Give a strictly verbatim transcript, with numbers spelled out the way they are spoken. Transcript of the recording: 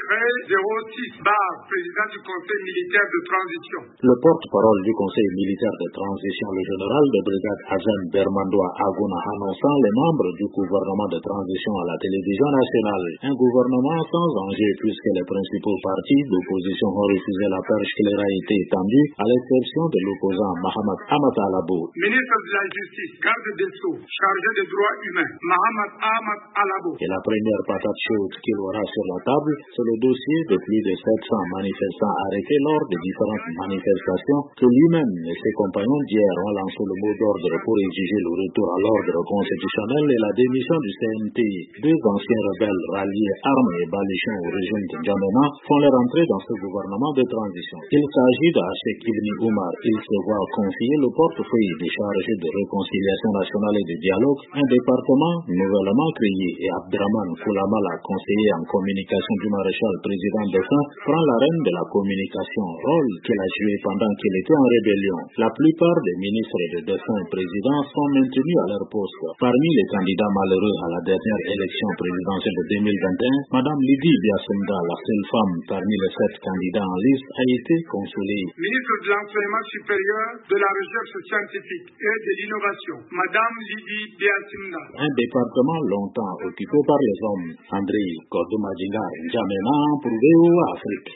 décret zéro six barre président du Conseil militaire de transition. Le porte-parole du Conseil militaire de transition, le général de brigade Azem Bermandoua Agouna, annonçant les membres du gouvernement de transition à la télévision nationale. Un gouvernement sans enjeu puisque les principaux partis d'opposition ont refusé la perche qui leur a été étendue, à l'exception de l'opposant Mahamat Ahmad Alabo. Ministre de la Justice, garde des Sceaux, chargé des droits humains, Mahamat Ahmad Alabo. Et la première patate chaude qu'il aura sur la table, c'est le dossier de plus de sept cents manifestants arrêtés lors de différentes manifestations que lui-même et ses compagnons d'hier ont lancé le mot d'ordre pour exiger le retour à l'ordre constitutionnel et la démission du C N T. Deux anciens rebelles ralliés armes et balichons au régime de N'Djamena font leur entrée dans ce gouvernement de transition. Il s'agit de Hachek Ibn Oumar. Il se voit confier le portefeuille des chargés de réconciliation nationale et de dialogue, un département nouvellement créé, et Abdraman Koulamala, conseiller en communication du maréchal président défunt, prend la reine de la communication, rôle qu'il a joué pendant qu'il était en rébellion. La plupart des ministres de défunt président sont maintenus à leur poste. Parmi les candidats malheureux à la dernière élection présidentielle de deux mille vingt et un, Madame Lydie Biasemda, la seule femme parmi les sept candidats en liste, a été consolée. Ministre de l'enseignement supérieur, de la recherche scientifique et de l'innovation, Madame Lydie Biasemda. Un département longtemps occupé par les hommes. André Kordomadjinga N'Djamena pour V O A Afrique.